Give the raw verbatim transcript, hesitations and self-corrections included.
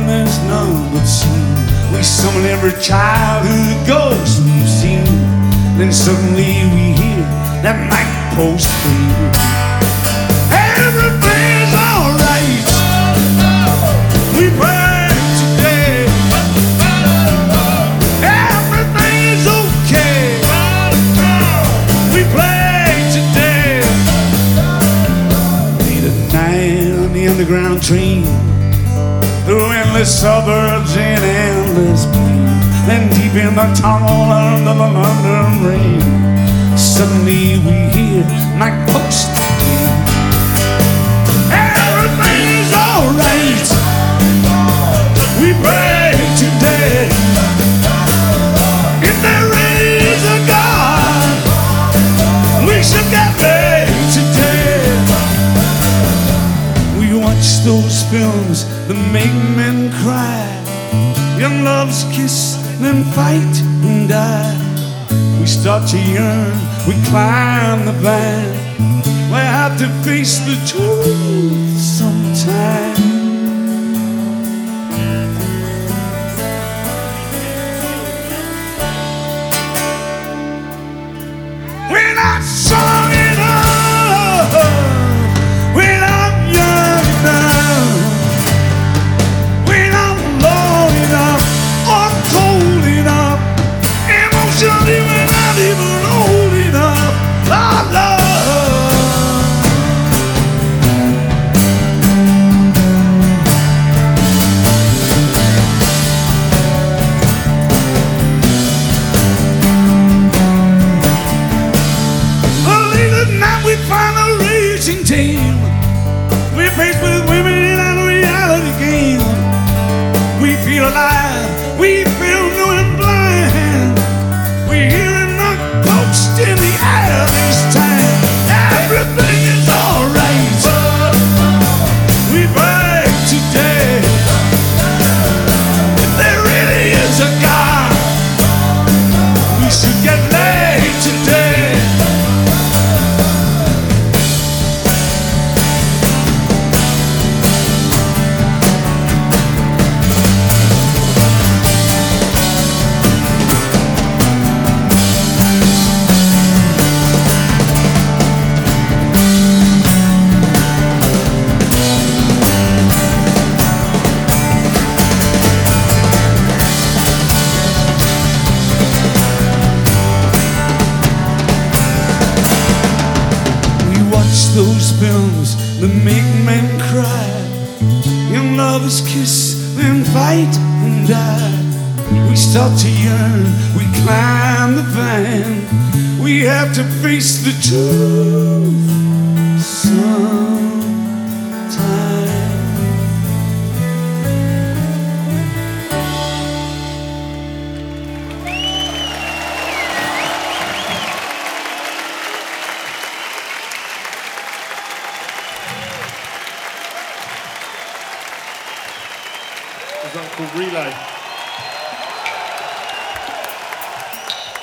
there's none but sin. We summon every childhood ghost we've seen. Then suddenly we hear that night post clear. Everything's alright. We pray today. Everything's okay. We play today. Late at night on the underground train, through endless suburbs in endless pain. Then deep in the tunnel under the London rain, suddenly we hear night post again. Everything's alright. We pray today. If there is a God, we should get paid today. We watch those films that make men cry. Young loves kiss, then fight and die. We start to yearn, we climb the vine. We have to face the truth sometime. We're not strong enough. We're not young enough. We're not low enough or cold enough. Emotionally, we're not even old enough. Our love. Late at night, we find a racing team. We're faced with women in a reality game. We feel alive, we feel new and blind. We hear him knock post in the air this time. Everything is alright. We beg today. If there really is a God, we should get laid today. Those films that make men cry. Young lovers kiss, then fight and die. We start to yearn, we climb the vine. We have to face the truth sometime. Is that called Relay?